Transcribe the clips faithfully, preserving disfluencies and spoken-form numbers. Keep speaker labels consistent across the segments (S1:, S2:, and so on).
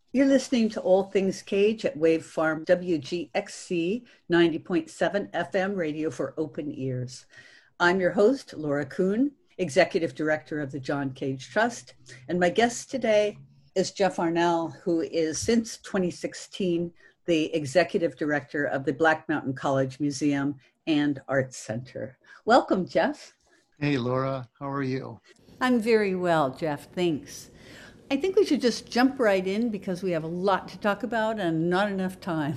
S1: You're listening to All Things Cage at Wave Farm W G X C ninety point seven F M radio for open ears. I'm your host, Laura Kuhn, Executive Director of the John Cage Trust. And my guest today is Jeff Arnell, who is since twenty sixteen the Executive Director of the Black Mountain College Museum and Arts Center. Welcome, Jeff.
S2: Hey, Laura, how are you?
S1: I'm very well, Jeff. Thanks. I think we should just jump right in because we have a lot to talk about and not enough time.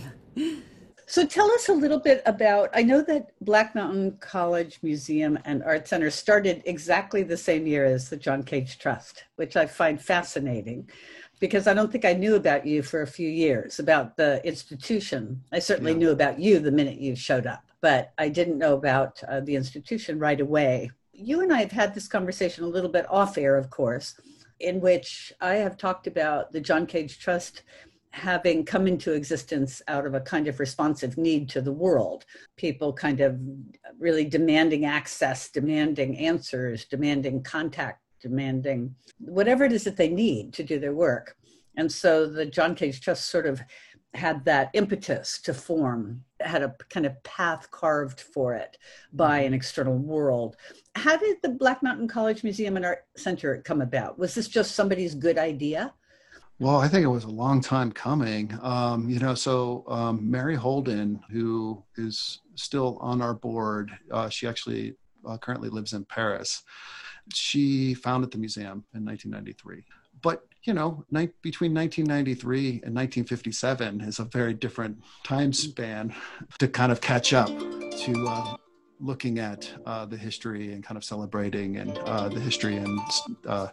S1: So tell us a little bit about, I know that Black Mountain College Museum and Art Center started exactly the same year as the John Cage Trust, which I find fascinating because I don't think I knew about you for a few years, about the institution. I certainly yeah. knew about you the minute you showed up, but I didn't know about uh, the institution right away. You and I have had this conversation a little bit off air, of course, in which I have talked about the John Cage Trust having come into existence out of a kind of responsive need to the world. People kind of really demanding access, demanding answers, demanding contact, demanding whatever it is that they need to do their work. And so the John Cage Trust sort of had that impetus to form, had a kind of path carved for it by an external world. How did the Black Mountain College Museum and Art Center come about? Was this just somebody's good idea?
S2: Well, I think it was a long time coming. Um, you know, so um, Mary Holden, who is still on our board, uh, she actually uh, currently lives in Paris. She founded the museum in nineteen ninety-three. But, you know, ni- between nineteen ninety-three and nineteen fifty-seven is a very different time span to kind of catch up to uh, looking at uh, the history and kind of celebrating and uh, the history and uh,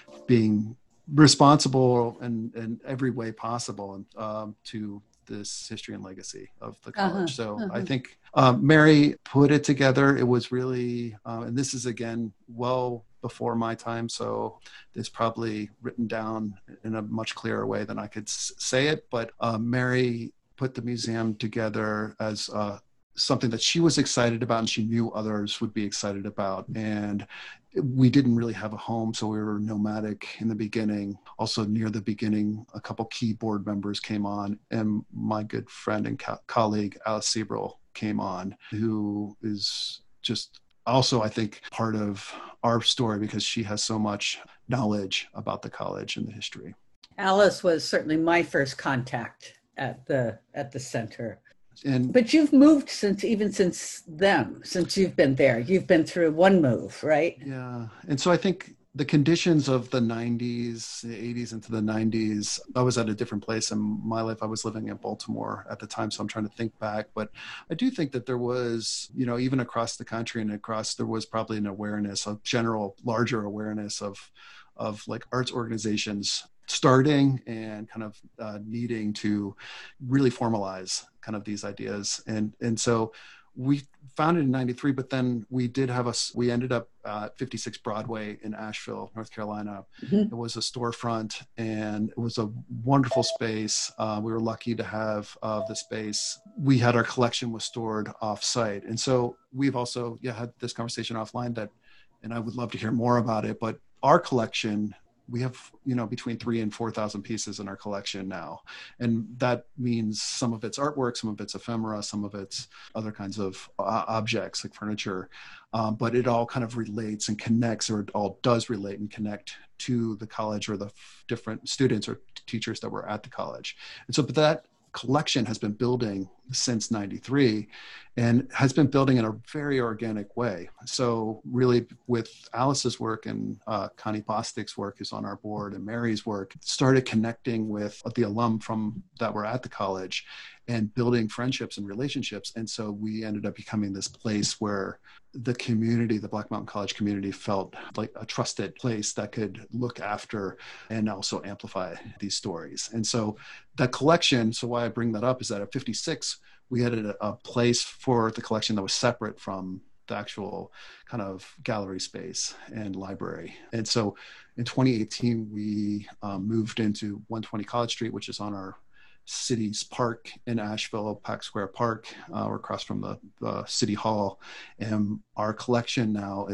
S2: being responsible in, in every way possible um, to this history and legacy of the college. Uh-huh, so uh-huh. I think um, Mary put it together. It was really, uh, and this is again, well before my time. So it's probably written down in a much clearer way than I could s- say it. But uh, Mary put the museum together as uh, something that she was excited about and she knew others would be excited about. And we didn't really have a home, so we were nomadic in the beginning. Also near the beginning, a couple key board members came on, and my good friend and co- colleague, Alice Sebrel, came on, who is just also, I think, part of our story because she has so much knowledge about the college and the history.
S1: Alice was certainly my first contact at the at the center.
S2: And,
S1: but you've moved since even since then, since you've been there. You've been through one move, right?
S2: Yeah. And so I think the conditions of the nineties, the eighties into the nineties, I was at a different place in my life. I was living in Baltimore at the time, so I'm trying to think back. But I do think that there was, you know, even across the country and across, there was probably an awareness, a general larger awareness of, of like arts organizations starting and kind of uh, needing to really formalize kind of these ideas. And, and so we founded in ninety-three, but then we did have a, we ended up at fifty-six Broadway in Asheville, North Carolina. Mm-hmm. It was a storefront and it was a wonderful space. Uh, we were lucky to have uh, the space. We had our collection was stored off site. And so we've also yeah, had this conversation offline that, and I would love to hear more about it, but our collection, we have, you know, between three and four thousand pieces in our collection now. And that means some of it's artwork, some of it's ephemera, some of it's other kinds of uh, objects like furniture. Um, but it all kind of relates and connects, or it all does relate and connect to the college or the f- different students or t- teachers that were at the college. And so, but that collection has been building since ninety-three and has been building in a very organic way. So really with Alice's work and uh, Connie Bostic's work is on our board and Mary's work, started connecting with the alum from that were at the college and building friendships and relationships. And so we ended up becoming this place where the community, the Black Mountain College community, felt like a trusted place that could look after and also amplify these stories. And so that collection, so why I bring that up is that at fifty-six, we had a, a place for the collection that was separate from the actual kind of gallery space and library. And so in twenty eighteen, we um, moved into one twenty College Street, which is on our city's park in Asheville, Pack Square Park. Uh, we're across from the, the city hall. And our collection now is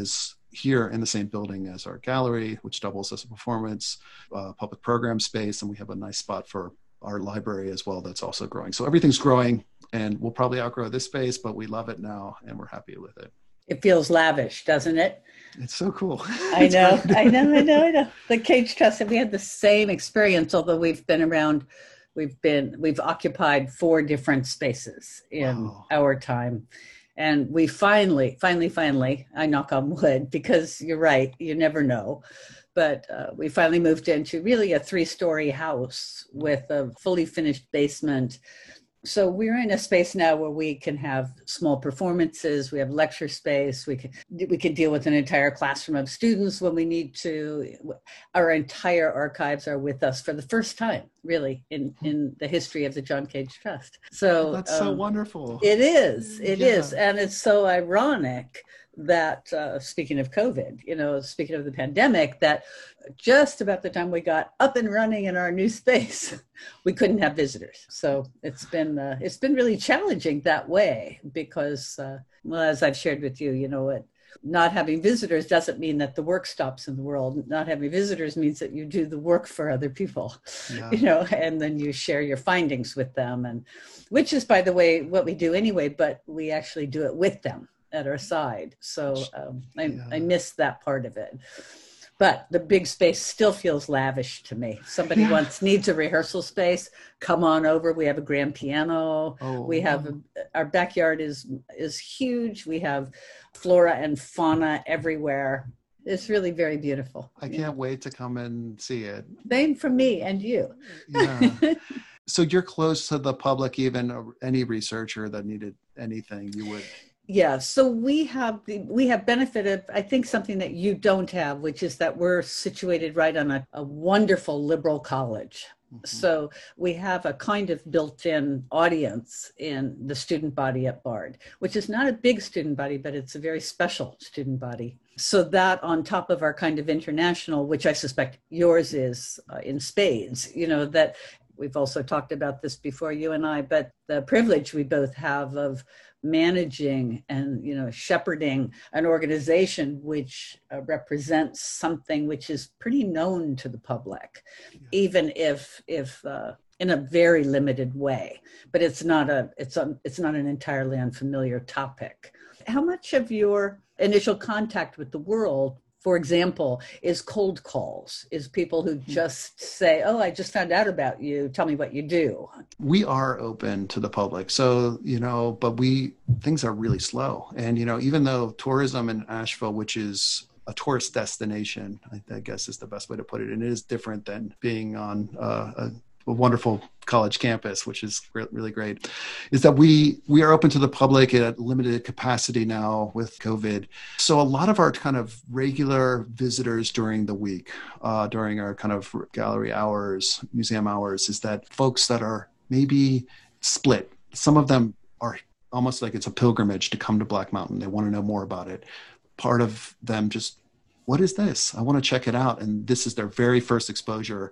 S2: here in the same building as our gallery, which doubles as a performance, uh, public program space, and we have a nice spot for our library as well that's also growing. So everything's growing, and we'll probably outgrow this space, but we love it now and we're happy with it.
S1: It feels lavish, doesn't it?
S2: It's so cool.
S1: I know, I know, I know, I know. The Cage Trust, and we had the same experience, although we've been around, we've been, we've occupied four different spaces in wow. our time. And we finally, finally, finally, I knock on wood, because you're right, you never know. But uh, we finally moved into really a three-story house with a fully finished basement. So we're in a space now where we can have small performances. We have lecture space. We can we can deal with an entire classroom of students when we need to. Our entire archives are with us for the first time, really, in, in the history of the John Cage Trust. So
S2: that's um, so wonderful.
S1: It is. It
S2: yeah.
S1: is, and it's so ironic that uh, speaking of COVID, you know, speaking of the pandemic, that just about the time we got up and running in our new space, we couldn't have visitors. So it's been uh, it's been really challenging that way, because, uh, well, as I've shared with you, you know, what not having visitors doesn't mean that the work stops in the world. Not having visitors means that you do the work for other people, yeah. you know, and then you share your findings with them, and which is, by the way, what we do anyway, but we actually do it with them at our side. So um, I, yeah. I miss that part of it. But the big space still feels lavish to me. Somebody yeah. wants needs a rehearsal space, come on over. We have a grand piano. Oh, we have a, our backyard is is huge. We have flora and fauna everywhere. It's really very beautiful.
S2: I can't wait to come and see it.
S1: Same for me and you.
S2: Yeah. So you're close to the public, even any researcher that needed anything, you would.
S1: Yeah, so we have the, we have benefited, I think, something that you don't have, which is that we're situated right on a, a wonderful liberal college. Mm-hmm. So we have a kind of built-in audience in the student body at Bard, which is not a big student body, but it's a very special student body. So that on top of our kind of international, which I suspect yours is uh, in spades, you know, that we've also talked about this before, you and I, but the privilege we both have of managing and, you know, shepherding an organization which uh, represents something which is pretty known to the public, yeah. even if if uh, in a very limited way. But it's not a it's a it's not an entirely unfamiliar topic. How much of your initial contact with the world, for example, is cold calls, is people who just say, oh, I just found out about you, tell me what you do?
S2: We are open to the public. So, you know, but we, things are really slow. And, you know, even though tourism in Asheville, which is a tourist destination, I, I guess is the best way to put it, and it is different than being on uh, a a wonderful college campus, which is really great, is that we we are open to the public at limited capacity now with COVID. So a lot of our kind of regular visitors during the week, uh, during our kind of gallery hours, museum hours, is that folks that are maybe split. Some of them are almost like it's a pilgrimage to come to Black Mountain. They want to know more about it. Part of them just, what is this? I want to check it out. And this is their very first exposure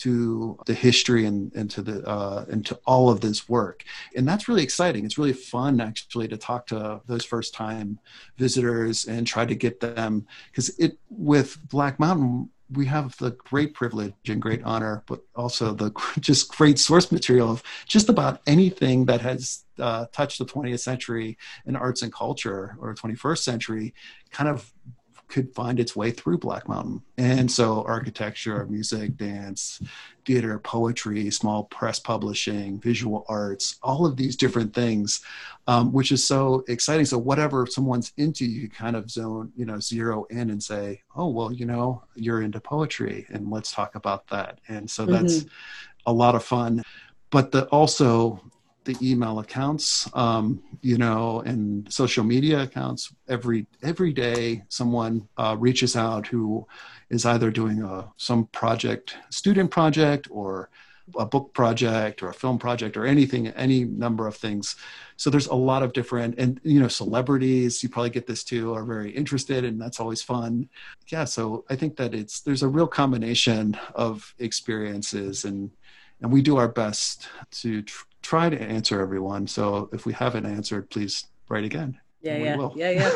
S2: to the history and, and to the uh, and to all of this work. And that's really exciting. It's really fun actually to talk to those first time visitors and try to get them, because it with Black Mountain, we have the great privilege and great honor, but also the just great source material of just about anything that has uh, touched the twentieth century in arts and culture, or twenty-first century, kind of could find its way through Black Mountain. And so architecture, music, dance, theater, poetry, small press publishing, visual arts, all of these different things, um, which is so exciting. So whatever someone's into, you kind of zone, you know, zero in and say, oh, well, you know, you're into poetry and let's talk about that. And so that's mm-hmm. a lot of fun. But the also the email accounts, um, you know, and social media accounts. Every every day, someone uh, reaches out who is either doing a some project, student project, or a book project, or a film project, or anything, any number of things. So there's a lot of different, and you know, celebrities. You probably get this too, are very interested, and that's always fun. Yeah. So I think that it's there's a real combination of experiences, and and we do our best to tr- try to answer everyone. So if we haven't answered, please write again.
S1: Yeah, yeah, yeah, yeah.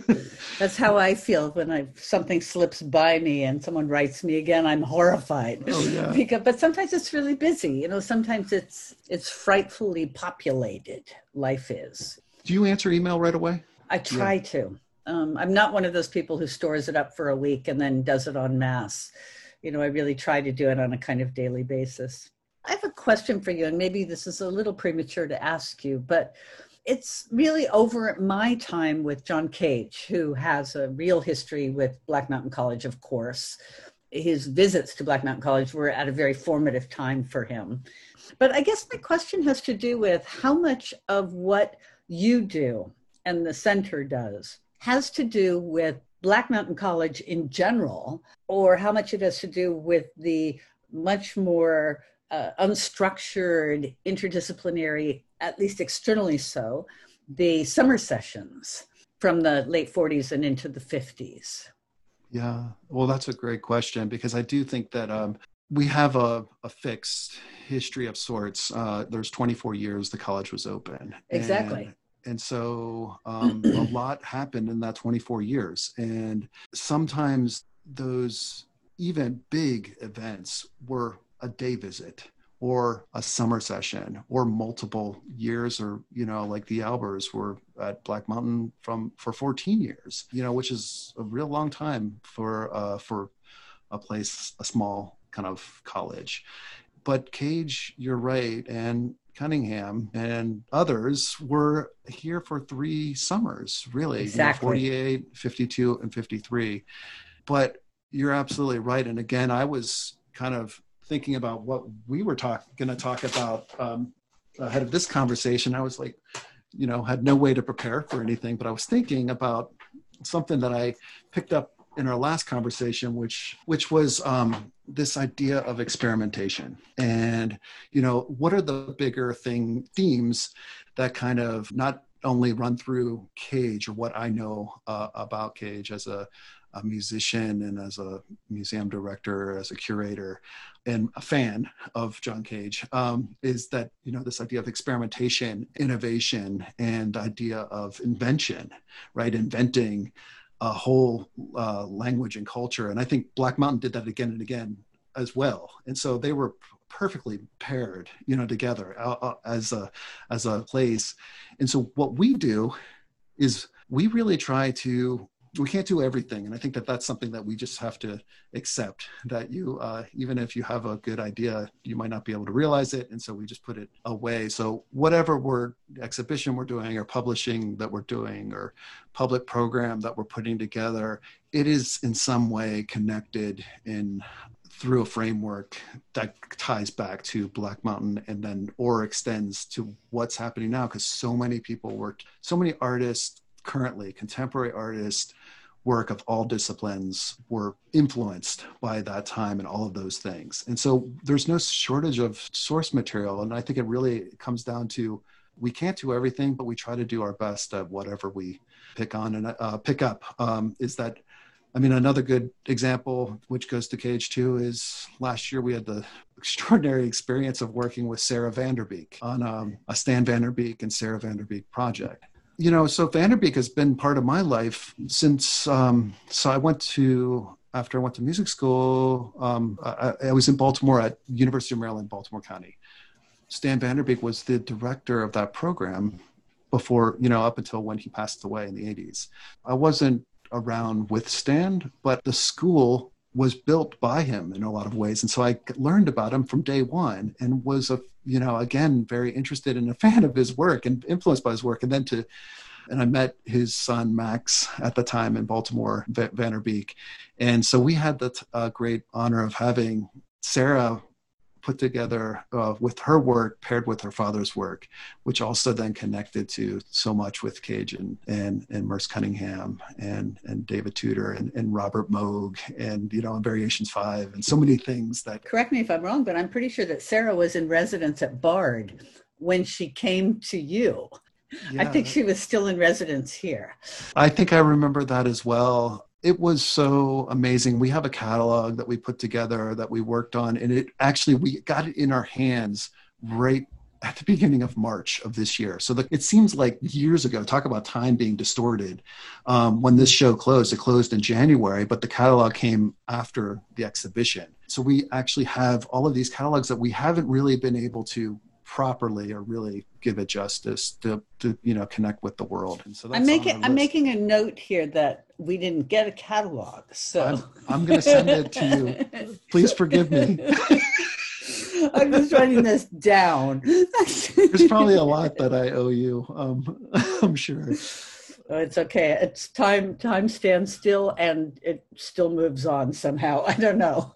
S1: That's how I feel when I something slips by me and someone writes me again. I'm horrified.
S2: Oh yeah.
S1: Because, but sometimes it's really busy. You know, sometimes it's it's frightfully populated. Life is.
S2: Do you answer email right away?
S1: I try
S2: Yeah.
S1: to. Um, I'm not one of those people who stores it up for a week and then does it en masse. You know, I really try to do it on a kind of daily basis. I have a question for you, and maybe this is a little premature to ask you, but it's really over at my time with John Cage, who has a real history with Black Mountain College, of course. His visits to Black Mountain College were at a very formative time for him. But I guess my question has to do with how much of what you do and the center does has to do with Black Mountain College in general, or how much it has to do with the much more uh, unstructured, interdisciplinary, at least externally so, the summer sessions from the late forties and into the fifties.
S2: Yeah, well, that's a great question, because I do think that um, we have a, a fixed history of sorts. Uh, there's twenty-four years the college was open.
S1: Exactly.
S2: And, and so um, a lot happened in that twenty-four years. And sometimes those even big events were a day visit or a summer session or multiple years, or, you know, like the Albers were at Black Mountain from for fourteen years, you know, which is a real long time for uh, for a place, a small kind of college. But Cage, you're right, and Cunningham and others were here for three summers, really,
S1: Exactly.
S2: you know, forty-eight, fifty-two, and fifty-three. But you're absolutely right. And again, I was kind of thinking about what we were talk, going to talk about um, ahead of this conversation. I was like, you know, had no way to prepare for anything, but I was thinking about something that I picked up in our last conversation, which which was um, this idea of experimentation. And, you know, what are the bigger thing themes that kind of not only run through Cage, or what I know uh, about Cage as a, a musician and as a museum director, as a curator, and a fan of John Cage, um, is that, you know, this idea of experimentation, innovation, and idea of invention, right? Inventing a whole uh, language and culture. And I think Black Mountain did that again and again as well. And so they were perfectly paired, you know, together uh, as a as a place. And so what we do is we really try to, we can't do everything. And I think that that's something that we just have to accept, that you, uh, even if you have a good idea, you might not be able to realize it. And so we just put it away. So whatever we're exhibition we're doing, or publishing that we're doing, or public program that we're putting together, it is in some way connected in through a framework that ties back to Black Mountain, and then, or extends to what's happening now. Because so many people work, so many artists currently, contemporary artists, work of all disciplines, were influenced by that time and all of those things. And so there's no shortage of source material. And I think it really comes down to, we can't do everything, but we try to do our best at whatever we pick on and uh, pick up. Um, is that, I mean, another good example, which goes to Cage too, is last year we had the extraordinary experience of working with Sarah Vanderbeek on um, a Stan Vanderbeek and Sarah Vanderbeek project. You know, so Vanderbeek has been part of my life since, um, so I went to, after I went to music school, um, I, I was in Baltimore at University of Maryland, Baltimore County. Stan Vanderbeek was the director of that program before, you know, up until when he passed away in the eighties. I wasn't around with Stan, but the school was built by him in a lot of ways. And so I learned about him from day one, and was, a, you know, again, very interested and a fan of his work and influenced by his work. And then to, and I met his son, Max, at the time in Baltimore, v- Vanderbeek. And so we had the t- uh, great honor of having Sarah put together uh, with her work paired with her father's work, which also then connected to so much with Cage and and, and Merce Cunningham and and David Tudor and, and Robert Moog and, you know, and Variations Five and so many things that.
S1: Correct me if I'm wrong, but I'm pretty sure that Sarah was in residence at Bard when she came to you. Yeah. I think she was still in residence here.
S2: I think I remember that as well. It was so amazing. We have a catalog that we put together that we worked on, and it actually, we got it in our hands right at the beginning of March of this year. So the, it seems like years ago, talk about time being distorted. Um, when this show closed, it closed in January, but the catalog came after the exhibition. So we actually have all of these catalogs that we haven't really been able to properly or really give it justice to, to you know, connect with the world. And so that's
S1: I'm making I'm making a note here that we didn't get a catalog. So
S2: I'm, I'm going to send it to you. Please forgive me.
S1: I'm just writing this down.
S2: There's probably a lot that I owe you. Um, I'm sure.
S1: Oh, it's okay. It's time. Time stands still, and it still moves on somehow. I don't know.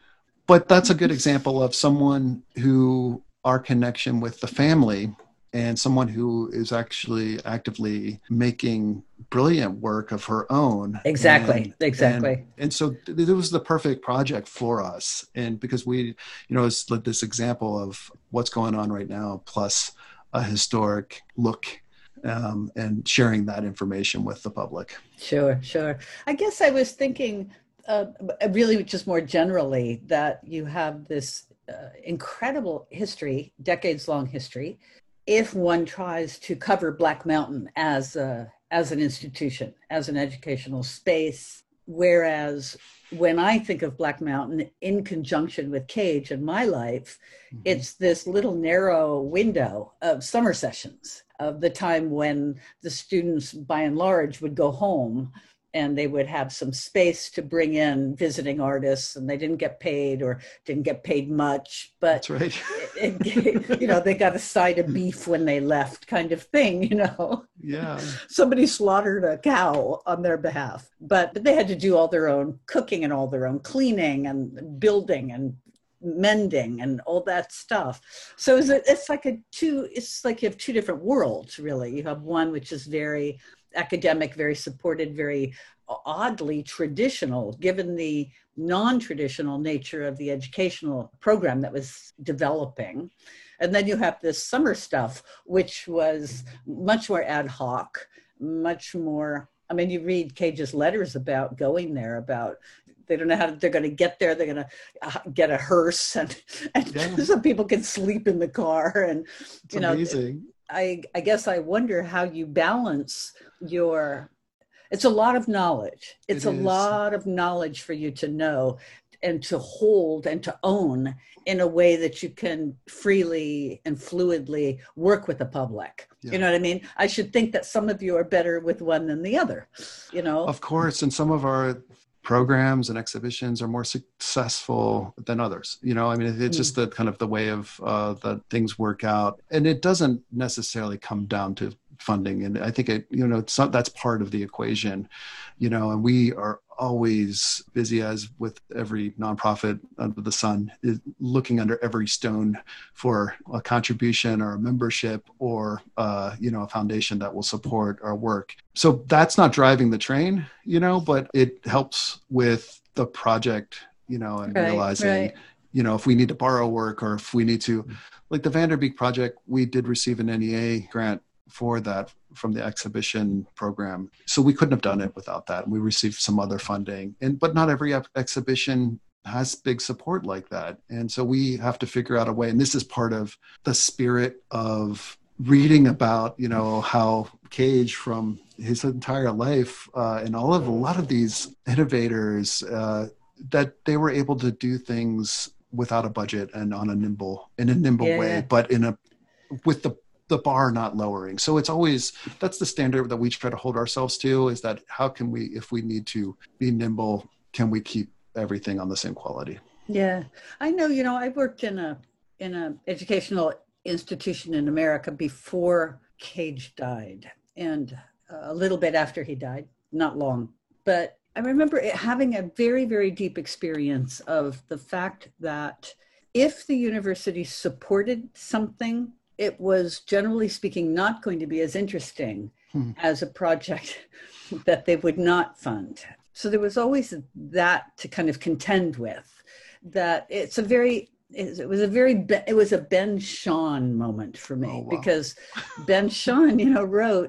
S2: But that's a good example of someone who our connection with the family and someone who is actually actively making brilliant work of her own.
S1: Exactly.
S2: And,
S1: exactly.
S2: And, and so it was the perfect project for us. And because we, you know, it's like this example of what's going on right now, plus a historic look um, and sharing that information with the public.
S1: Sure, sure. I guess I was thinking uh, really just more generally that you have this uh, incredible history, decades-long history, if one tries to cover Black Mountain as a, as an institution, as an educational space. Whereas when I think of Black Mountain in conjunction with Cage in my life, mm-hmm. it's this little narrow window of summer sessions, of the time when the students by and large would go home and they would have some space to bring in visiting artists, and they didn't get paid or didn't get paid much, but
S2: that's right.
S1: it, it, you know, they got a side of beef when they left, kind of thing, you know.
S2: Yeah.
S1: Somebody slaughtered a cow on their behalf, but, but they had to do all their own cooking and all their own cleaning and building and mending and all that stuff. So it's, a, it's like a two, it's like you have two different worlds, really. You have one which is very academic, very supported, very oddly traditional, given the non-traditional nature of the educational program that was developing. And then you have this summer stuff, which was much more ad hoc, much more, I mean, you read Cage's letters about going there, about they don't know how they're going to get there. They're going to uh, get a hearse, and, and yeah. some people can sleep in the car. And,
S2: it's
S1: you know,
S2: amazing.
S1: I, I guess I wonder how you balance your, it's a lot of knowledge. It's
S2: It
S1: a
S2: is.
S1: lot of knowledge for you to know and to hold and to own in a way that you can freely and fluidly work with the public. Yeah. You know what I mean? I should think that some of you are better with one than the other, you know?
S2: Of course. And some of our programs and exhibitions are more successful than others. You know, I mean, it's mm. just the kind of the way of uh, that things work out. And it doesn't necessarily come down to funding. And I think it, you know, it's not, that's part of the equation, you know, and we are always busy, as with every nonprofit under the sun, is looking under every stone for a contribution or a membership or, uh, you know, a foundation that will support our work. So that's not driving the train, you know, but it helps with the project, you know, and
S1: right,
S2: realizing,
S1: right.
S2: you know, if we need to borrow work or if we need to, like the Vanderbeek project, we did receive an N E A grant for that from the exhibition program. So we couldn't have done it without that. We received some other funding, and but not every exhibition has big support like that. And so we have to figure out a way, and this is part of the spirit of reading about, you know, how Cage from his entire life uh, and all of a lot of these innovators, uh, that they were able to do things without a budget and on a nimble, in a nimble
S1: yeah,
S2: way,
S1: yeah.
S2: but in a, with the the bar not lowering. So it's always, that's the standard that we try to hold ourselves to, is that how can we, if we need to be nimble, can we keep everything on the same quality?
S1: Yeah, I know, you know, I worked in a, in a educational institution in America before Cage died, and a little bit after he died, not long. But I remember it, having a very, very deep experience of the fact that if the university supported something, it was generally speaking not going to be as interesting hmm. as a project that they would not fund. So there was always that to kind of contend with. That it's a very, it was a very, it was a Ben Shahn moment for me.
S2: Oh, wow.
S1: Because Ben Shahn, you know, wrote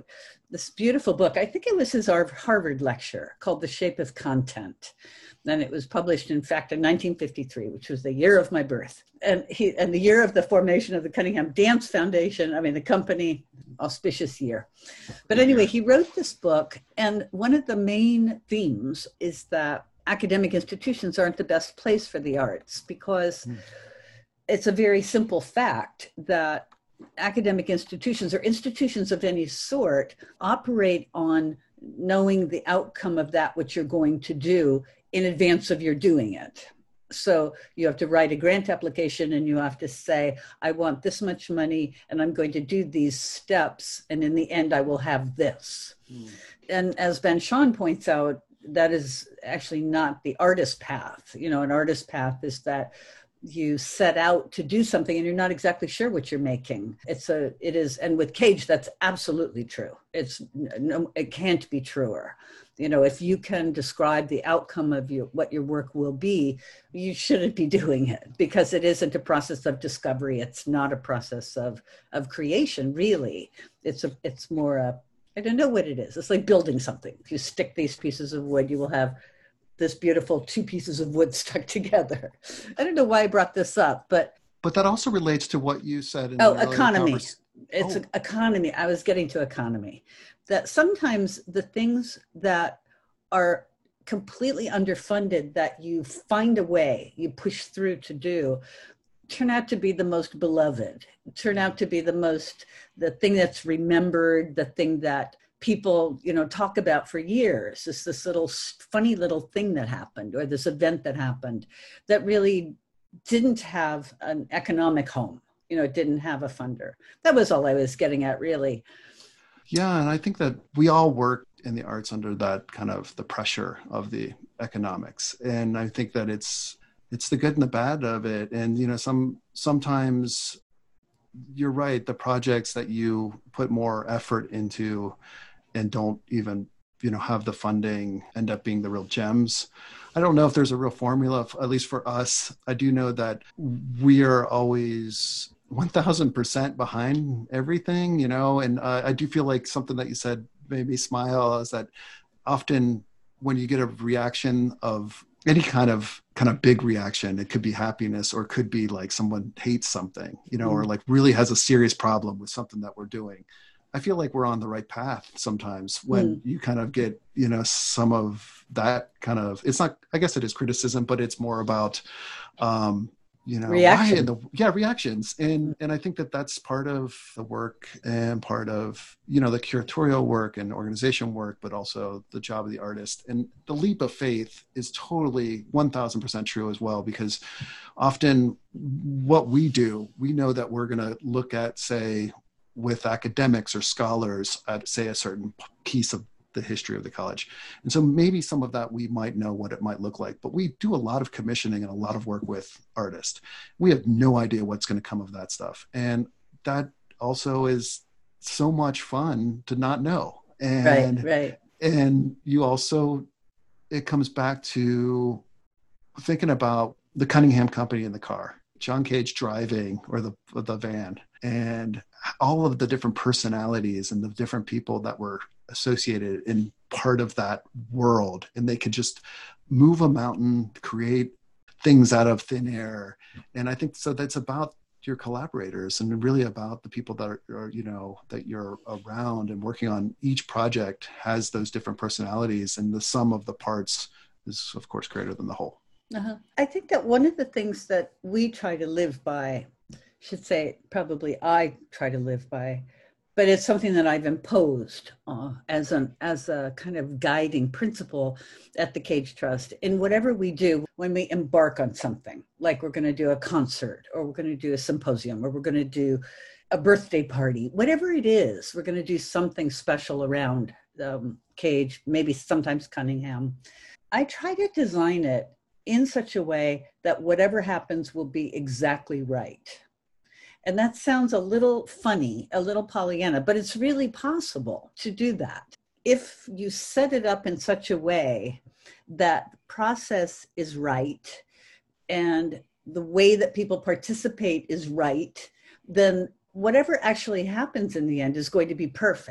S1: this beautiful book. I think it was his Harvard lecture called The Shape of Content. And it was published, in fact, in nineteen fifty-three, which was the year of my birth. And he, and the year of the formation of the Cunningham Dance Foundation, I mean, the company, auspicious year. But anyway, he wrote this book, and one of the main themes is that academic institutions aren't the best place for the arts, because mm. it's a very simple fact that academic institutions, or institutions of any sort, operate on knowing the outcome of that which you're going to do in advance of your doing it. So you have to write a grant application and you have to say, I want this much money and I'm going to do these steps, and in the end I will have this. Mm. And as Ben Shahn points out, that is actually not the artist path. You know, an artist path is that you set out to do something and you're not exactly sure what you're making. It's a, it is, and with Cage, that's absolutely true. It's, no, it can't be truer. You know, if you can describe the outcome of your, what your work will be, you shouldn't be doing it, because it isn't a process of discovery. It's not a process of, of creation, really. It's a, it's more a, I don't know what it is. It's like building something. If you stick these pieces of wood, you will have this beautiful two pieces of wood stuck together. I don't know why I brought this up, but.
S2: But that also relates to what you said in
S1: oh,
S2: the
S1: economy.
S2: Converse-
S1: it's
S2: oh.
S1: a, economy. I was getting to economy. That sometimes the things that are completely underfunded that you find a way, you push through to do, turn out to be the most beloved, turn out to be the most, the thing that's remembered, the thing that people, you know, talk about for years. It's this little funny little thing that happened, or this event that happened that really didn't have an economic home. You know, it didn't have a funder. That was all I was getting at, really.
S2: Yeah, and I think that we all work in the arts under that kind of the pressure of the economics. And I think that it's it's the good and the bad of it. And, you know, some sometimes you're right, the projects that you put more effort into and don't even, you know, have the funding end up being the real gems. I don't know if there's a real formula, at least for us. I do know that we are always one thousand percent behind everything, you know, and uh, I do feel like something that you said made me smile is that often when you get a reaction of any kind of kind of big reaction, it could be happiness, or it could be like someone hates something, you know, mm. or like really has a serious problem with something that we're doing. I feel like we're on the right path sometimes when mm. you kind of get, you know, some of that kind of, it's not, I guess it is criticism, but it's more about, um, you know,
S1: reaction.
S2: why the, yeah, reactions. And, and I think that that's part of the work and part of, you know, the curatorial work and organization work, but also the job of the artist. And the leap of faith is totally one thousand percent true as well, because often what we do, we know that we're going to look at, say, with academics or scholars at, say, a certain piece of the history of the college. And so maybe some of that we might know what it might look like, but we do a lot of commissioning and a lot of work with artists. We have no idea what's going to come of that stuff. And that also is so much fun to not know. And,
S1: right, right.
S2: And you also, it comes back to thinking about the Cunningham company in the car, John Cage driving, or the, the van, and all of the different personalities and the different people that were associated in part of that world. And they could just move a mountain, create things out of thin air. And I think so that's about your collaborators and really about the people that are, are, you know, that you're around and working on. Each project has those different personalities, and the sum of the parts is of course greater than the whole.
S1: Uh-huh. I think that one of the things that we try to live by, should say probably I try to live by, but it's something that I've imposed uh, as an as a kind of guiding principle at the Cage Trust in whatever we do when we embark on something, like we're going to do a concert, or we're going to do a symposium, or we're going to do a birthday party, whatever it is, we're going to do something special around um, Cage, maybe sometimes Cunningham. I try to design it in such a way that whatever happens will be exactly right. And that sounds a little funny, a little Pollyanna, but it's really possible to do that. If you set it up in such a way that the process is right and the way that people participate is right, then whatever actually happens in the end is going to be perfect.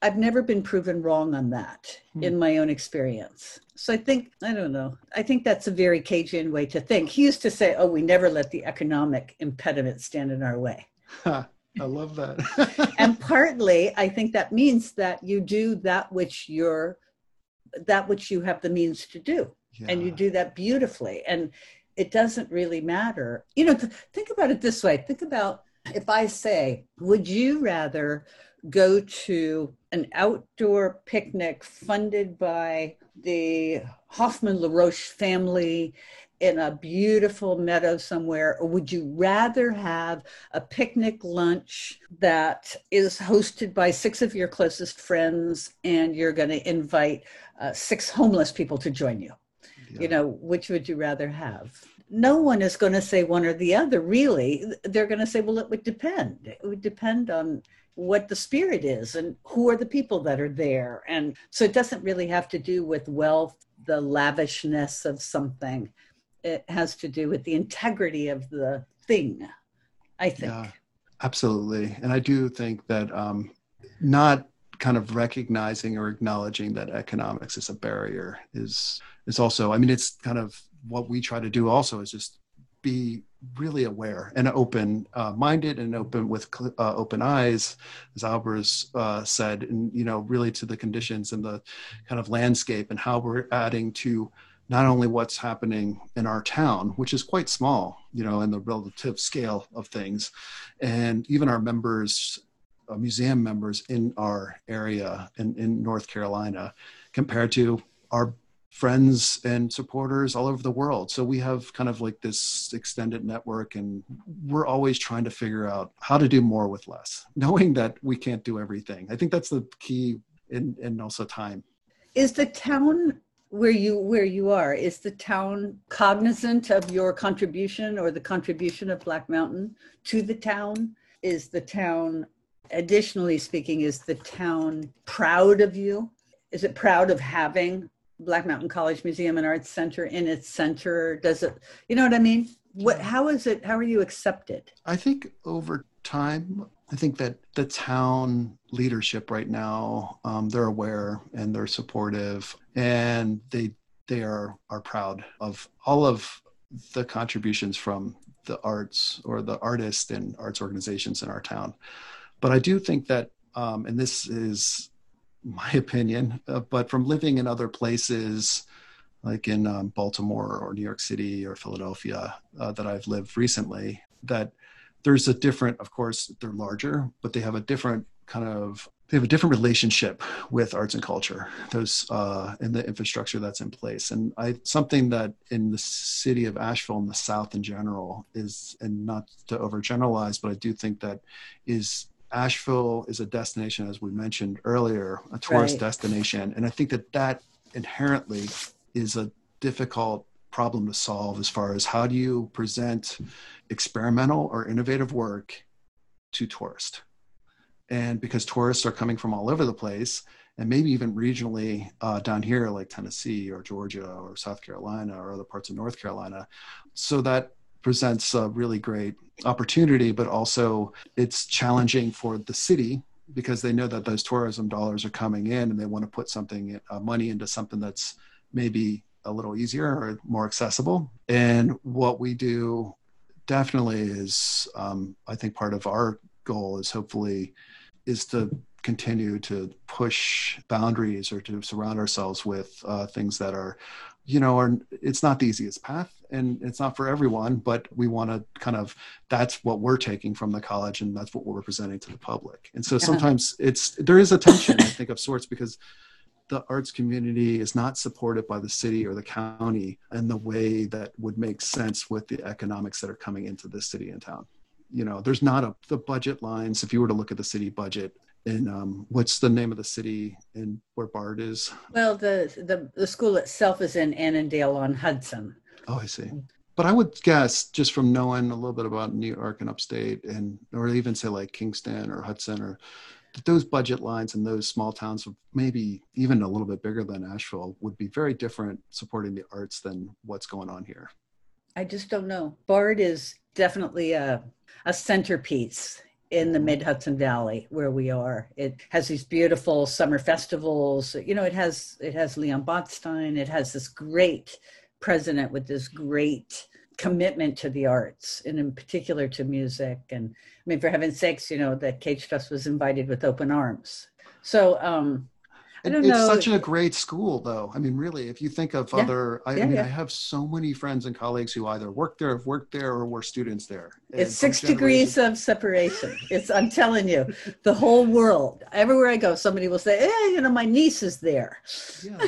S1: I've never been proven wrong on that
S2: Hmm.
S1: in my own experience. So I think, I don't know, I think that's a very Cajun way to think. He used to say, oh, we never let the economic impediment stand in our way.
S2: I love that.
S1: And partly, I think that means that you do that which you're, that which you have the means to do. And you
S2: Yeah.
S1: do that beautifully. And it doesn't really matter. You know, th- think about it this way. Think about if I say, would you rather go to an outdoor picnic funded by the Hoffman LaRoche family in a beautiful meadow somewhere, or would you rather have a picnic lunch that is hosted by six of your closest friends and you're going to invite uh, six homeless people to join you? You
S2: Yeah.
S1: know, which would you rather have? No one is going to say one or the other, really. They're going to say, well, it would depend. It would depend on what the spirit is and who are the people that are there. And so it doesn't really have to do with wealth, the lavishness of something. It has to do with the integrity of the thing, I think.
S2: Yeah, absolutely. And I do think that um, not kind of recognizing or acknowledging that economics is a barrier is is also, I mean, it's kind of what we try to do also is just be really aware and open uh, minded and open with uh, open eyes, as Albers uh, said, and, you know, really to the conditions and the kind of landscape and how we're adding to not only what's happening in our town, which is quite small, you know, in the relative scale of things, and even our members, uh, museum members in our area in, in North Carolina, compared to our friends and supporters all over the world. So we have kind of like this extended network, and we're always trying to figure out how to do more with less, knowing that we can't do everything. I think that's the key, and and also time.
S1: Is the town where you where you are, is the town cognizant of your contribution or the contribution of Black Mountain to the town? Is the town, additionally speaking, is the town proud of you? Is it proud of having Black Mountain College Museum and Arts Center in its center? Does it, you know what I mean? What,
S2: Yeah.
S1: how is it, how are you accepted?
S2: I think over time, I think that the town leadership right now, um, they're aware and they're supportive, and they they are are proud of all of the contributions from the arts or the artists and arts organizations in our town. But I do think that, um, and this is my opinion, uh, but from living in other places like in um, Baltimore or New York City or Philadelphia uh, that I've lived recently, that there's a different, of course, they're larger, but they have a different kind of, they have a different relationship with arts and culture, those uh, and the infrastructure that's in place. And I, something that in the city of Asheville and the South in general is, and not to overgeneralize, but I do think that is Asheville is a destination, as we mentioned earlier, a tourist
S1: Right.
S2: destination. And I think that that inherently is a difficult problem to solve as far as how do you present experimental or innovative work to tourists. And because tourists are coming from all over the place, and maybe even regionally uh, down here, like Tennessee or Georgia or South Carolina or other parts of North Carolina. So that presents a really great opportunity, but also it's challenging for the city because they know that those tourism dollars are coming in and they want to put something, uh, money into something that's maybe a little easier or more accessible. And what we do definitely is, um, I think part of our goal is hopefully is to continue to push boundaries or to surround ourselves with uh, things that are, you know, are, it's not the easiest path and it's not for everyone, but we want to kind of, that's what we're taking from the college and that's what we're presenting to the public. And so
S1: Yeah.
S2: sometimes it's, there is a tension, I think, of sorts because the arts community is not supported by the city or the county in the way that would make sense with the economics that are coming into the city and town. You know, there's not a, the budget lines. If you were to look at the city budget in, um, what's the name of the city in where Bard is?
S1: Well, the, the, the school itself is in Annandale on Hudson.
S2: Oh, I see. But I would guess just from knowing a little bit about New York and upstate and, or even say like Kingston or Hudson or those budget lines in those small towns, maybe even a little bit bigger than Asheville, would be very different supporting the arts than what's going on here.
S1: I just don't know. Bard is definitely a, a centerpiece in the mid Hudson Valley where we are. It has these beautiful summer festivals. You know, it has it has Leon Botstein. It has this great president with this great commitment to the arts, and in particular to music. And I mean, for heaven's sakes, you know, the Cage Trust was invited with open arms. So um, I don't
S2: it's
S1: know.
S2: Such a great school, though. I mean, really, if you think of
S1: Yeah.
S2: other, I,
S1: Yeah,
S2: I mean,
S1: yeah.
S2: I have so many friends and colleagues who either worked there, have worked there, or were students there. And
S1: It's
S2: from
S1: six degrees
S2: generation-
S1: of separation. It's, I'm telling you, the whole world, everywhere I go, somebody will say, eh, you know, my niece is there.
S2: Yeah.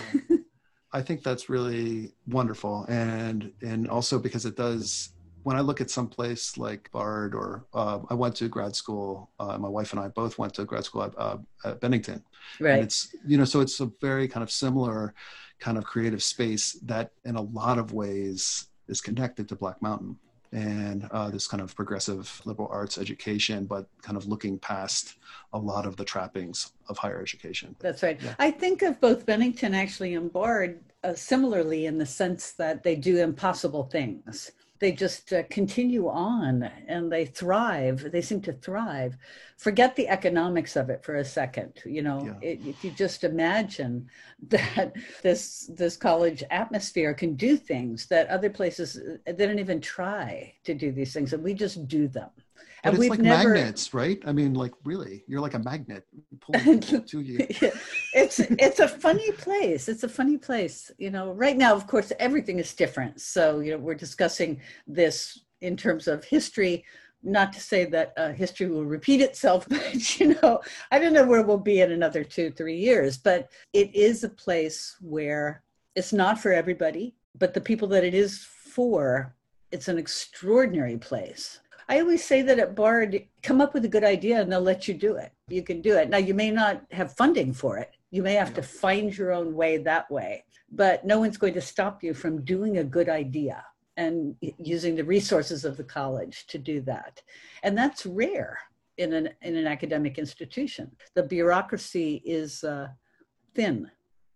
S2: I think that's really wonderful. And, and also because it does, when I look at some place like Bard, or uh, I went to grad school, uh, my wife and I both went to grad school at, uh, at Bennington.
S1: Right.
S2: And it's, you know, so it's a very kind of similar kind of creative space that in a lot of ways is connected to Black Mountain and uh, this kind of progressive liberal arts education, but kind of looking past a lot of the trappings of higher education.
S1: That's right.
S2: Yeah.
S1: I think of both Bennington actually and Bard uh, similarly in the sense that they do impossible things. They just uh, continue on and they thrive. They seem to thrive. Forget the economics of it for a second. You know,
S2: Yeah.
S1: it, if you just imagine that this this college atmosphere can do things that other places, they don't even try to do these things, and we just do them.
S2: But
S1: And
S2: it's
S1: we've
S2: like
S1: never,
S2: magnets, right? I mean, like really, you're like a magnet pulling people to you.
S1: it's it's a funny place. It's a funny place. You know, right now, of course, everything is different. So, you know, we're discussing this in terms of history, not to say that uh, history will repeat itself, but, you know, I don't know where we'll be in another two, three years, but it is a place where it's not for everybody, but the people that it is for, it's an extraordinary place. I always say that at Bard, come up with a good idea and they'll let you do it. You can do it. Now, you may not have funding for it. You may have
S2: Yeah.
S1: to find your own way that way, but no one's going to stop you from doing a good idea and using the resources of the college to do that. And that's rare in an, in an academic institution. The bureaucracy is uh, thin.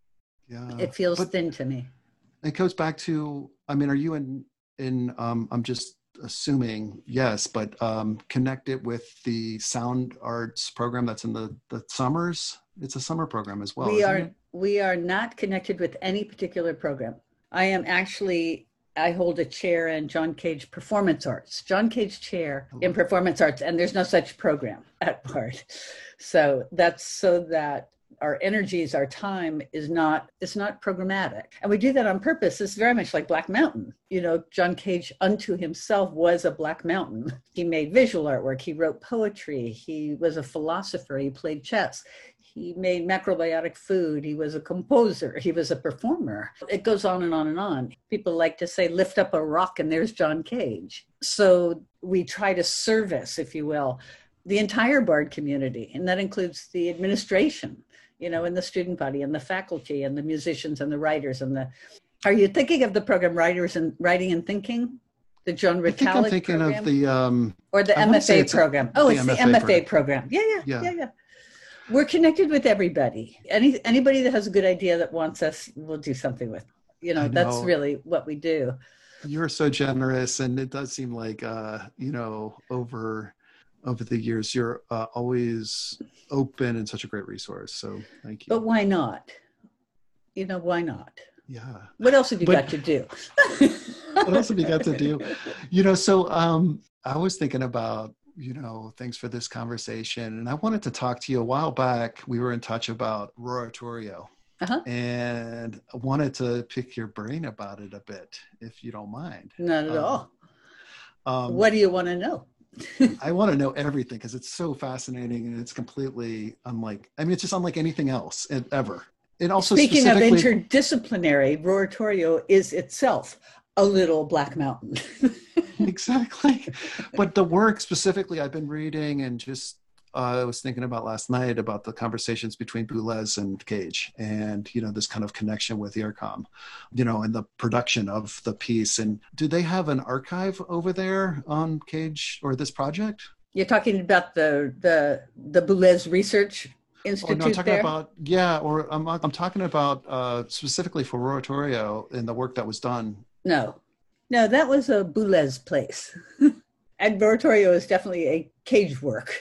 S2: Yeah.
S1: It feels
S2: But
S1: thin to me.
S2: it goes back to, I mean, are you in, in um, I'm just assuming yes, but um, connect it with the sound arts program that's in the, the summers. It's a summer program as well.
S1: We
S2: isn't
S1: are
S2: it?
S1: we are not connected with any particular program. I am actually, I hold a chair in John Cage Performance Arts, John Cage Chair in Performance Arts, and there's no such program at Bard. So that's so that our energies, our time is not, it's not programmatic. And we do that on purpose. It's very much like Black Mountain. You know, John Cage unto himself was a Black Mountain. He made visual artwork. He wrote poetry. He was a philosopher. He played chess. He made macrobiotic food. He was a composer. He was a performer. It goes on and on and on. People like to say, lift up a rock and there's John Cage. So we try to service, if you will, the entire Bard community. And that includes the administration, you know, and the student body and the faculty and the musicians and the writers and the, are you thinking of the program Writers and Writing and Thinking? The Joan
S2: I think I'm
S1: Ritalik
S2: thinking
S1: program?
S2: of the, um,
S1: Or the
S2: I wanna say
S1: M F A
S2: it's a-
S1: program. Oh,
S2: the
S1: it's the
S2: M F A
S1: M F A program. Yeah, yeah,
S2: Yeah.
S1: yeah, yeah. We're connected with everybody. Any anybody that has a good idea that wants us, we'll do something with. You know,
S2: I
S1: that's
S2: know.
S1: really what we do.
S2: you're so generous, and it does seem like, uh, you know, over, over the years, you're uh, always open and such a great resource. So thank you.
S1: But why not? You know, why not?
S2: Yeah.
S1: What else have you
S2: But-
S1: got to do?
S2: What else have you got to do? You know, so um, I was thinking about, you know, thanks for this conversation. And I wanted to talk to you a while back. We were in touch about Roratorio.
S1: Uh-huh.
S2: And I wanted to pick your brain about it a bit, if you don't mind.
S1: Not at
S2: Um,
S1: all.
S2: Um,
S1: What do you want to know?
S2: I want to know everything because it's so fascinating and it's completely unlike, I mean, it's just unlike anything else e- ever. It also
S1: Speaking of
S2: specifically-
S1: interdisciplinary, Roratorio is itself a little Black Mountain.
S2: Exactly. But the work specifically I've been reading and just uh, I was thinking about last night about the conversations between Boulez and Cage and, you know, this kind of connection with IRCAM, you know, and the production of the piece. And do they have an archive over there on Cage or this project?
S1: You're talking about the the the Boulez Research
S2: Oh,
S1: Institute
S2: no, I'm talking
S1: there?
S2: about, yeah, or I'm, I'm talking about uh, specifically for Roratorio and the work that was done.
S1: No, no, that was a Boulez place. And Roratorio is definitely a Cage work.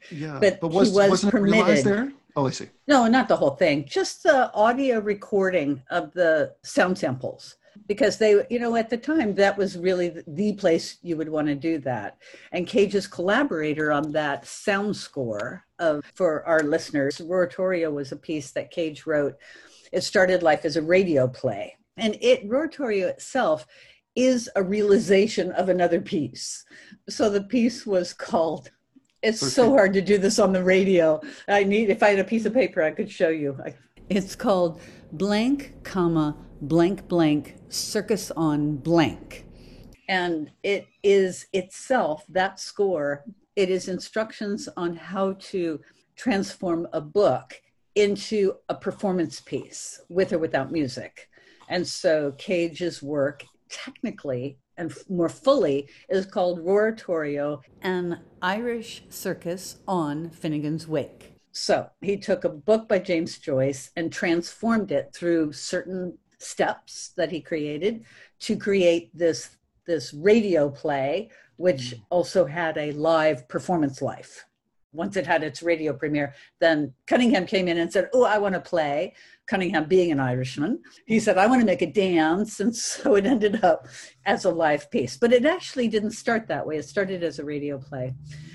S2: Yeah,
S1: but
S2: but
S1: he
S2: was
S1: was
S2: wasn't it realized
S1: permitted.
S2: there? Oh, I see.
S1: No, not the whole thing, just the audio recording of the sound samples. Because they, you know, at the time, that was really the place you would want to do that. And Cage's collaborator on that sound score of, for our listeners, Roratorio was a piece that Cage wrote. It started life as a radio play. And it, Roratorio itself, is a realization of another piece. So the piece was called, it's
S2: Okay.
S1: so hard to do this on the radio. I need, if I had a piece of paper, I could show you. It's called blank, comma, blank, blank, circus on blank. And it is itself, that score, it is instructions on how to transform a book into a performance piece with or without music. And so Cage's work technically and more fully is called Roratorio, an Irish circus on Finnegan's Wake. So he took a book by James Joyce and transformed it through certain steps that he created to create this, this radio play, which mm. also had a live performance life. Once it had its radio premiere, then Cunningham came in and said, oh, I want to play. Cunningham being an Irishman, he said, I want to make a dance. And so it ended up as a live piece. But it actually didn't start that way. It started as a radio play.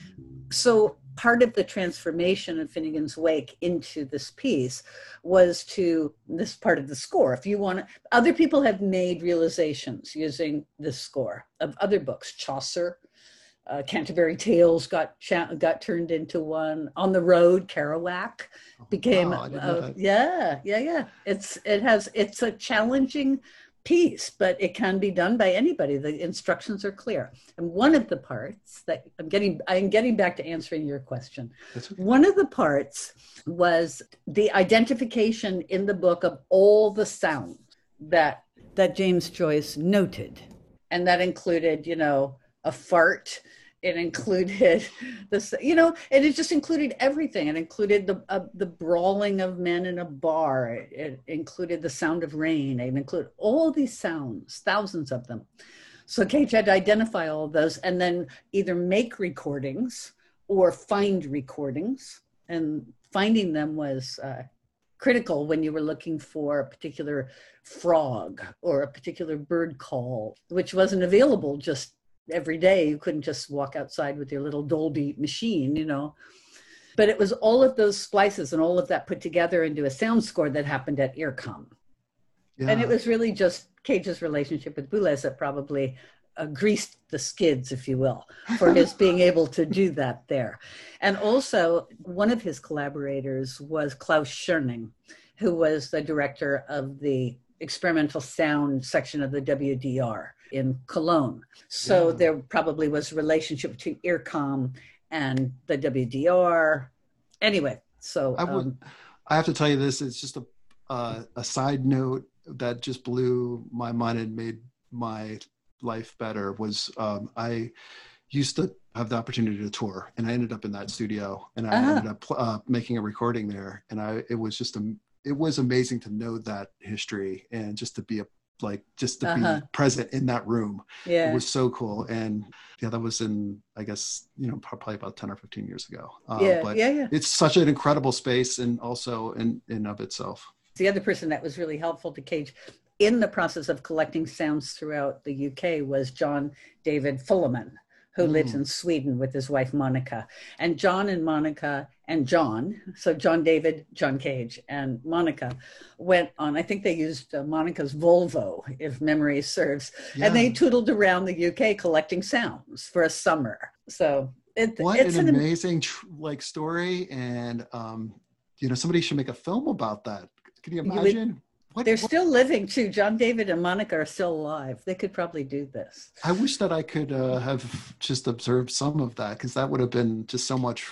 S1: So part of the transformation of Finnegan's Wake into this piece was to, this part of the score, if you want to, other people have made realizations using this score of other books. Chaucer, Uh, Canterbury Tales got got turned into one. On the Road, Kerouac became.
S2: Oh, I didn't
S1: uh,
S2: know that.
S1: Yeah, yeah, yeah. It's it has it's a challenging piece, but it can be done by anybody. The instructions are clear. And one of the parts that I'm getting, I'm getting back to answering your question.
S2: That's okay.
S1: One of the parts was the identification in the book of all the sounds that that James Joyce noted, and that included, you know, a fart. It included this, you know, and it just included everything. It included the uh, the brawling of men in a bar. It, it included the sound of rain. It included all these sounds, thousands of them. So Cage had to identify all of those and then either make recordings or find recordings. And finding them was uh, critical when you were looking for a particular frog or a particular bird call, which wasn't available just every day. You couldn't just walk outside with your little Dolby machine, you know. But it was all of those splices and all of that put together into a sound score that happened at Earcom. Yeah. And it was really just Cage's relationship with Boulez that probably uh, greased the skids, if you will, for his being able to do that there. And also, one of his collaborators was Klaus Schoening, who was the director of the experimental sound section of the W D R in Cologne. So yeah. There probably was a relationship between Earcom and the W D R. Anyway, so
S2: I would, um, I have to tell you this. It's just a uh, a side note that just blew my mind and made my life better. Was um, I used to have the opportunity to tour, and I ended up in that studio, and I uh-huh. ended up uh, making a recording there, and I it was just a it was amazing to know that history and just to be a like just to uh-huh. be present in that room. Yeah. It was so cool. And yeah, that was in, I guess, you know, probably about ten or fifteen years ago. Um,
S1: yeah,
S2: but
S1: yeah, yeah.
S2: It's such an incredible space and also in, in of itself.
S1: The other person that was really helpful to Cage in the process of collecting sounds throughout the U K was John David Fullerman, who mm. lives in Sweden with his wife, Monica. And John and Monica and John, so John David, John Cage, and Monica went on, I think they used uh, Monica's Volvo, if memory serves, yeah. and they tootled around the U K collecting sounds for a summer. So it,
S2: what
S1: it's
S2: an,
S1: an
S2: amazing tr- like story. And, um, you know, somebody should make a film about that. Can you imagine?
S1: You would, What, They're what? still living too. John David and Monica are still alive. They could probably do this.
S2: I wish that I could uh, have just observed some of that, because that would have been just so much.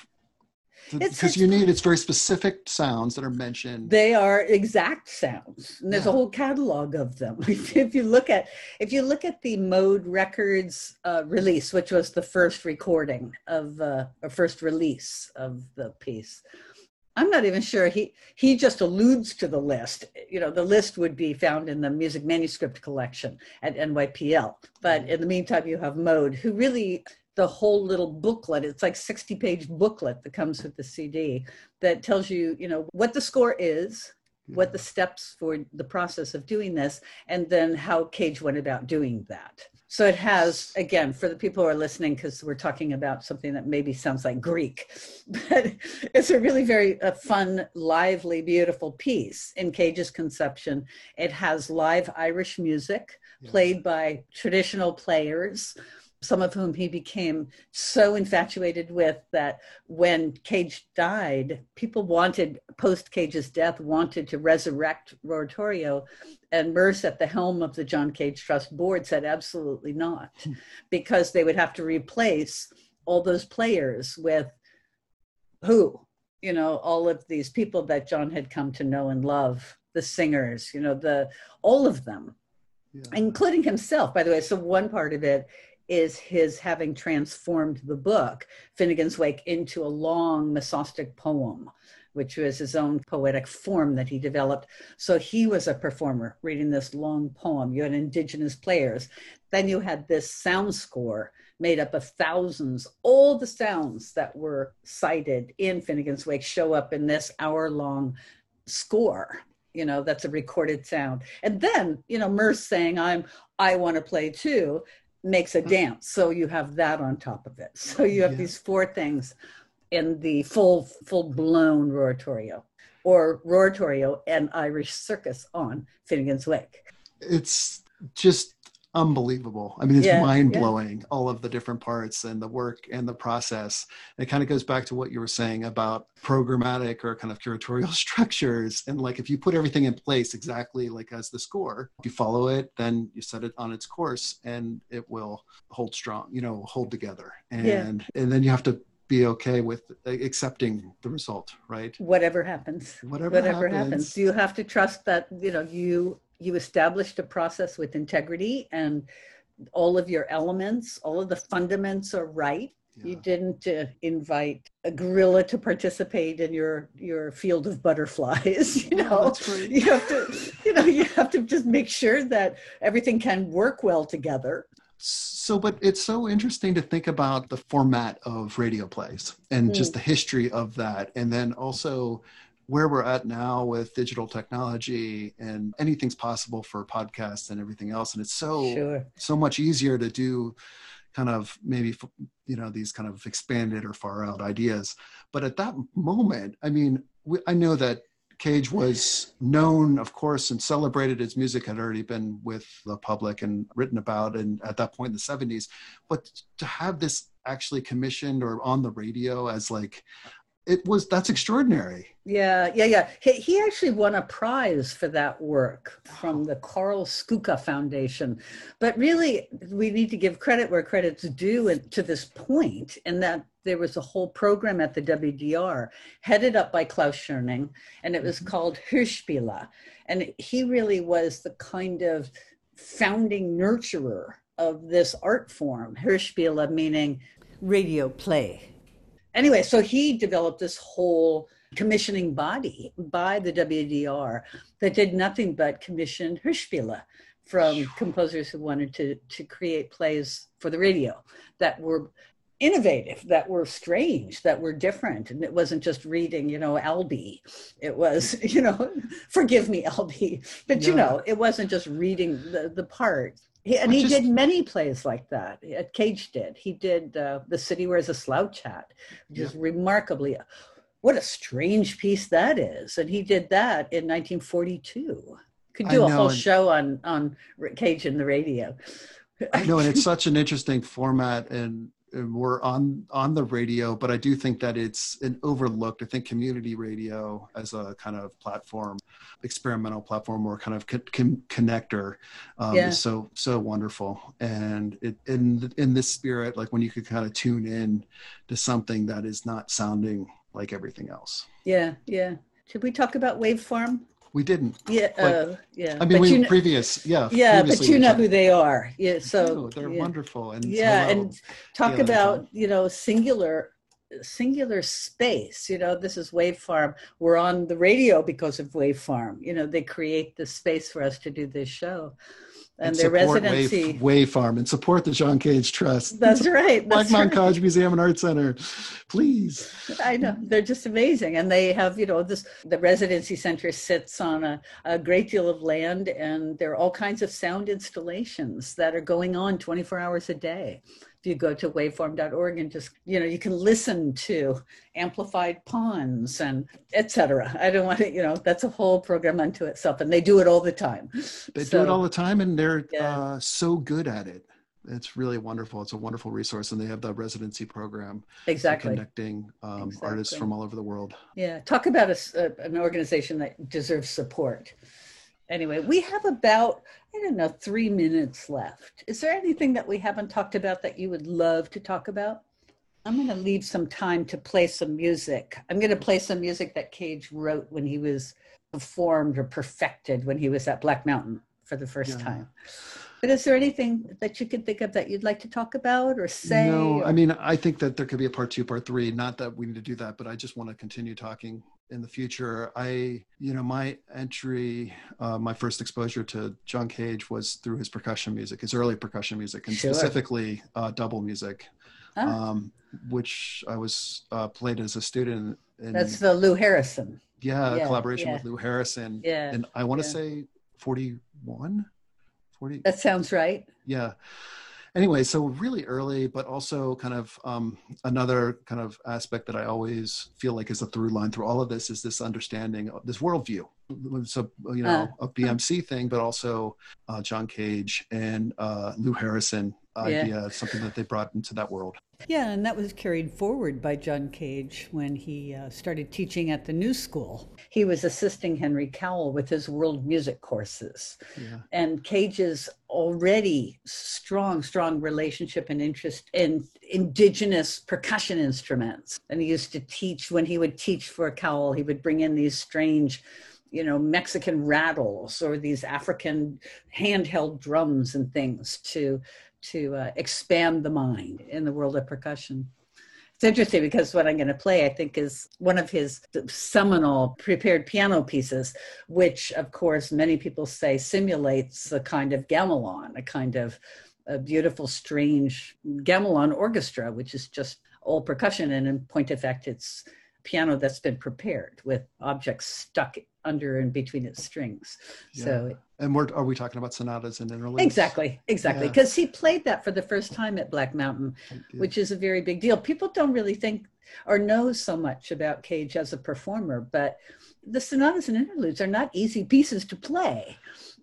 S2: Because you need, it's very specific sounds that are mentioned.
S1: They are exact sounds, and there's yeah. a whole catalog of them. if you look at, if you look at the Mode Records uh, release, which was the first recording of, uh, or first release of the piece. I'm not even sure he, he just alludes to the list. You know, the list would be found in the music manuscript collection at N Y P L. But in the meantime, you have Mode, who really the whole little booklet. It's like sixty page booklet that comes with the C D that tells you, you know, what the score is, yeah. what the steps for the process of doing this, and then how Cage went about doing that. So it has, again, for the people who are listening, because we're talking about something that maybe sounds like Greek, but it's a really very a fun, lively, beautiful piece in Cage's conception. It has live Irish music yes. played by traditional players, some of whom he became so infatuated with that when Cage died, people wanted, post Cage's death, wanted to resurrect Roratorio. And Merce at the helm of the John Cage Trust board said absolutely not, because they would have to replace all those players with who? You know, all of these people that John had come to know and love, the singers, you know, the all of them, yeah. including himself, by the way. So one part of it is his having transformed the book, Finnegan's Wake, into a long Mesostic poem, which was his own poetic form that he developed. So he was a performer reading this long poem. You had indigenous players. Then you had this sound score made up of thousands. All the sounds that were cited in Finnegan's Wake show up in this hour-long score. You know, that's a recorded sound. And then, you know, Merce saying, I'm, I want to play too, makes a dance. So you have that on top of it. So you have yeah. these four things in the full, full-blown Roratorio, or Roratorio and Irish Circus on Finnegan's Wake.
S2: It's just unbelievable. I mean, it's
S1: yeah,
S2: mind-blowing,
S1: yeah.
S2: all of the different parts and the work and the process. It kind of goes back to what you were saying about programmatic or kind of curatorial structures. And like, if you put everything in place exactly like as the score, if you follow it, then you set it on its course and it will hold strong, you know, hold together. And,
S1: yeah.
S2: and then you have to be okay with accepting the result, right?
S1: Whatever happens,
S2: whatever,
S1: whatever
S2: happens.
S1: happens, you have to trust that, you know, you, you established a process with integrity and all of your elements, all of the fundaments are right. Yeah. You didn't uh, invite a gorilla to participate in your, your field of butterflies, you know,
S2: oh, that's great.
S1: You have to, you know, you have to just make sure that everything can work well together.
S2: So, but it's so interesting to think about the format of radio plays and mm. just the history of that. And then also where we're at now with digital technology and anything's possible for podcasts and everything else. And it's so,
S1: sure.
S2: so much easier to do kind of maybe, you know, these kind of expanded or far out ideas. But at that moment, I mean, we, I know that Cage was known, of course, and celebrated. His music had already been with the public and written about, and at that point in the seventies. But to have this actually commissioned or on the radio as like, it was, that's extraordinary.
S1: Yeah, yeah, yeah. He, he actually won a prize for that work from the Carl Skuka Foundation. But really, we need to give credit where credit's due and to this point, and that there was a whole program at the W D R headed up by Klaus Schoening, and it was mm-hmm. called Hörspiele. And he really was the kind of founding nurturer of this art form, Hörspiele meaning radio play. Anyway, so he developed this whole commissioning body by the W D R that did nothing but commission Hörspiele from composers who wanted to, to create plays for the radio that were innovative, that were strange, that were different. And it wasn't just reading, you know, Albee. It was, you know, forgive me, Albee. But, yeah. you know, it wasn't just reading the, the part. He, and he just, did many plays like that. Cage did. He did uh, The City Wears a Slouch Hat, which yeah. is remarkably, what a strange piece that is. And he did that in nineteen forty-two. Could do a whole and, show on, on Cage and the radio.
S2: I know, and it's such an interesting format, and, and we're on, on the radio, but I do think that it's an overlooked, I think community radio as a kind of platform, experimental platform or kind of con- con- connector um, yeah. is so, so wonderful. And it, in, in this spirit, like when you could kind of tune in to something that is not sounding like everything else.
S1: Yeah. Yeah. Should we talk about Waveform?
S2: We didn't.
S1: Yeah, uh, yeah.
S2: I mean,
S1: but
S2: we
S1: you know,
S2: previous, yeah.
S1: Yeah, but you know who they are. Yeah, so
S2: they're
S1: yeah.
S2: wonderful. And
S1: yeah,
S2: hello,
S1: and talk about you know singular, singular space. You know, this is Waveform. We're on the radio because of Waveform. You know, they create the space for us to do this show. and their
S2: support
S1: residency.
S2: Wave, Wave Farm and support the John Cage Trust.
S1: That's right.
S2: Black
S1: That's
S2: Mountain
S1: right.
S2: College Museum and Art Center, please.
S1: I know, they're just amazing, and they have, you know, this. The residency center sits on a, a great deal of land, and there are all kinds of sound installations that are going on twenty-four hours a day. If you go to waveform dot org and just, you know, you can listen to amplified ponds and et cetera. I don't want to, you know, that's a whole program unto itself, and they do it all the time.
S2: They
S1: So,
S2: do it all the time, and they're
S1: yeah.
S2: uh, so good at it. It's really wonderful. It's a wonderful resource, and they have the residency program
S1: Exactly.
S2: connecting um,
S1: Exactly.
S2: artists from all over the world.
S1: Yeah, talk about a, a, an organization that deserves support. Anyway, we have about, I don't know, three minutes left. Is there anything that we haven't talked about that you would love to talk about? I'm going to leave some time to play some music. I'm going to play some music that Cage wrote when he was performed or perfected when he was at Black Mountain for the first
S2: Yeah.
S1: time. But is there anything that you could think of that you'd like to talk about or say?
S2: No,
S1: or...
S2: I mean, I think that there could be a part two, part three. Not that we need to do that, but I just want to continue talking in the future. I, you know, my entry, uh, my first exposure to John Cage was through his percussion music, his early percussion music, and
S1: Sure.
S2: specifically uh, double music,
S1: Ah.
S2: um, which I was uh, played as a student. In,
S1: That's the Lou Harrison.
S2: yeah,
S1: yeah,
S2: collaboration
S1: yeah.
S2: with Lou Harrison.
S1: Yeah,
S2: And I want to
S1: yeah.
S2: say forty-one, forty.
S1: That sounds right.
S2: Yeah. Anyway, so really early, but also kind of um, another kind of aspect that I always feel like is a through line through all of this is this understanding of this worldview. So, you know,
S1: Uh,
S2: a B M C thing, but also uh, John Cage and uh, Lou Harrison idea, something that they brought into that world.
S1: Yeah, and that was carried forward by John Cage when he uh, started teaching at the New School. He was assisting Henry Cowell with his world music courses.
S2: Yeah.
S1: And Cage's already strong, strong relationship and interest in indigenous percussion instruments. And he used to teach, when he would teach for Cowell, he would bring in these strange, you know, Mexican rattles or these African handheld drums and things to to uh, expand the mind in the world of percussion. It's interesting because what I'm going to play, I think, is one of his seminal prepared piano pieces, which, of course, many people say simulates a kind of gamelan, a kind of a beautiful, strange gamelan orchestra, which is just all percussion. And in point of fact, it's piano that's been prepared with objects stuck under and between its strings.
S2: Yeah.
S1: So
S2: And we're, are we talking about sonatas and interludes?
S1: exactly, exactly.
S2: Yeah.
S1: Because he played that for the first time at Black Mountain, which is a very big deal. People don't really think or know so much about Cage as a performer, but the sonatas and interludes are not easy pieces to play.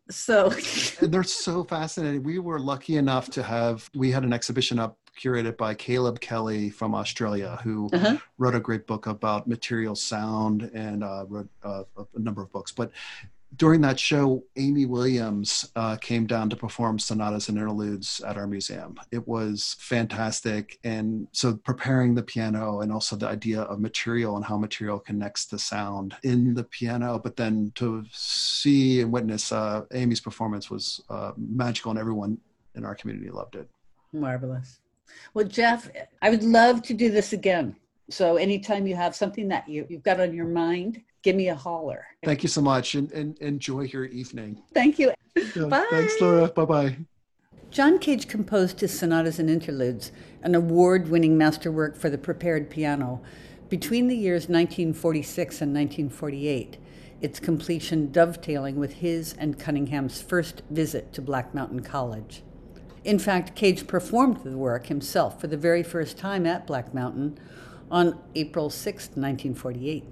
S1: So
S2: And they're so fascinating. We were lucky enough to have, we had an exhibition up curated by Caleb Kelly from Australia, who
S1: uh-huh.
S2: wrote a great book about material sound and uh, wrote uh, a number of books. But during that show, Amy Williams uh, came down to perform sonatas and interludes at our museum. It was fantastic. And so preparing the piano and also the idea of material and how material connects the sound in the piano, but then to see and witness uh, Amy's performance was uh, magical, and everyone in our community loved it.
S1: Marvelous. Well, Jeff, I would love to do this again. So anytime you have something that you, you've got on your mind, give me a holler.
S2: Thank you so much, and, and enjoy your evening.
S1: Thank you.
S2: Yeah,
S1: Bye.
S2: Thanks, Laura. Bye-bye.
S1: John Cage composed his sonatas and interludes, an award-winning masterwork for the prepared piano, between the years nineteen forty-six and nineteen forty-eight, its completion dovetailing with his and Cunningham's first visit to Black Mountain College. In fact, Cage performed the work himself for the very first time at Black Mountain on April sixth, nineteen forty-eight.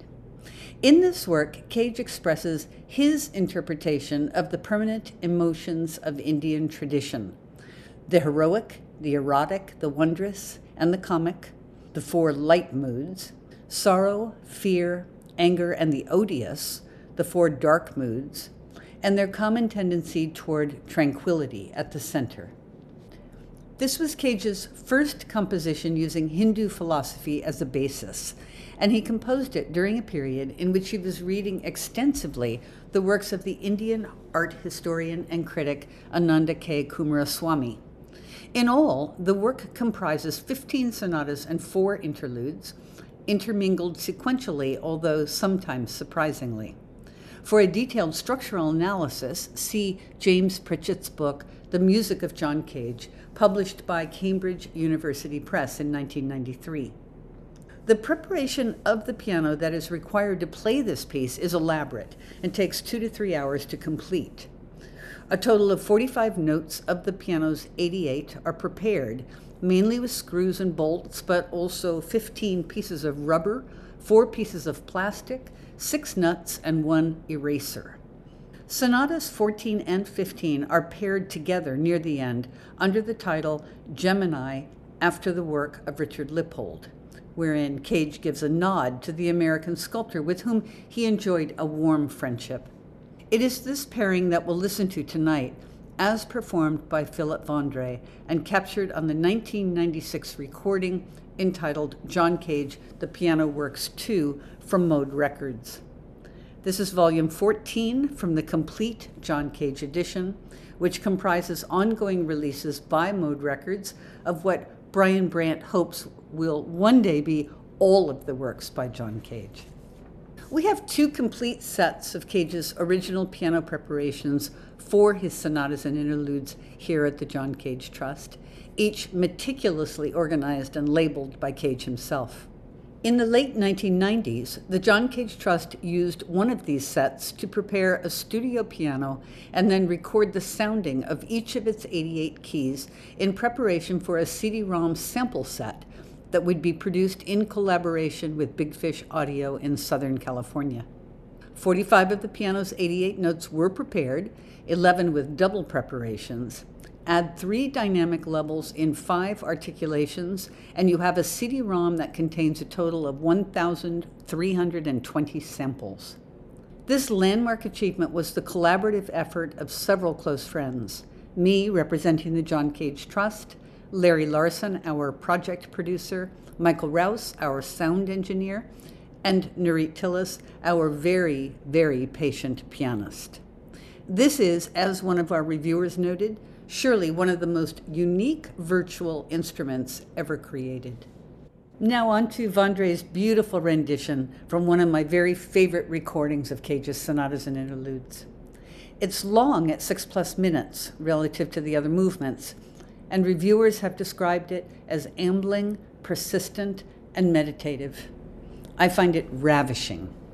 S1: In this work, Cage expresses his interpretation of the permanent emotions of Indian tradition: the heroic, the erotic, the wondrous, and the comic, the four light moods, sorrow, fear, anger, and the odious, the four dark moods, and their common tendency toward tranquility at the center. This was Cage's first composition using Hindu philosophy as a basis, and he composed it during a period in which he was reading extensively the works of the Indian art historian and critic Ananda K. Coomaraswamy. In all, the work comprises fifteen sonatas and four interludes, intermingled sequentially, although sometimes surprisingly. For a detailed structural analysis, see James Pritchett's book, The Music of John Cage, published by Cambridge University Press in nineteen ninety-three. The preparation of the piano that is required to play this piece is elaborate and takes two to three hours to complete. A total of forty-five notes of the piano's eighty-eight are prepared, mainly with screws and bolts, but also fifteen pieces of rubber, four pieces of plastic, six nuts, and one eraser. Sonatas fourteen and fifteen are paired together near the end under the title Gemini, after the work of Richard Lippold, wherein Cage gives a nod to the American sculptor with whom he enjoyed a warm friendship. It is this pairing that we'll listen to tonight, as performed by Philip Vondre and captured on the nineteen ninety-six recording entitled John Cage, The Piano Works two from Mode Records. This is volume fourteen from the complete John Cage edition, which comprises ongoing releases by Mode Records of what Brian Brandt hopes will one day be all of the works by John Cage. We have two complete sets of Cage's original piano preparations for his sonatas and interludes here at the John Cage Trust, each meticulously organized and labeled by Cage himself. In the late nineteen nineties, the John Cage Trust used one of these sets to prepare a studio piano and then record the sounding of each of its eighty-eight keys in preparation for a C D ROM sample set that would be produced in collaboration with Big Fish Audio in Southern California. forty-five of the piano's eighty-eight notes were prepared, eleven with double preparations. Add three dynamic levels in five articulations, and you have a C D ROM that contains a total of one thousand three hundred twenty samples. This landmark achievement was the collaborative effort of several close friends, me representing the John Cage Trust, Larry Larson, our project producer, Michael Rouse, our sound engineer, and Nurit Tillis, our very, very patient pianist. This is, as one of our reviewers noted, surely one of the most unique virtual instruments ever created. Now on to Vondre's beautiful rendition from one of my very favorite recordings of Cage's sonatas and interludes. It's long at six plus minutes relative to the other movements, and reviewers have described it as ambling, persistent, and meditative. I find it ravishing.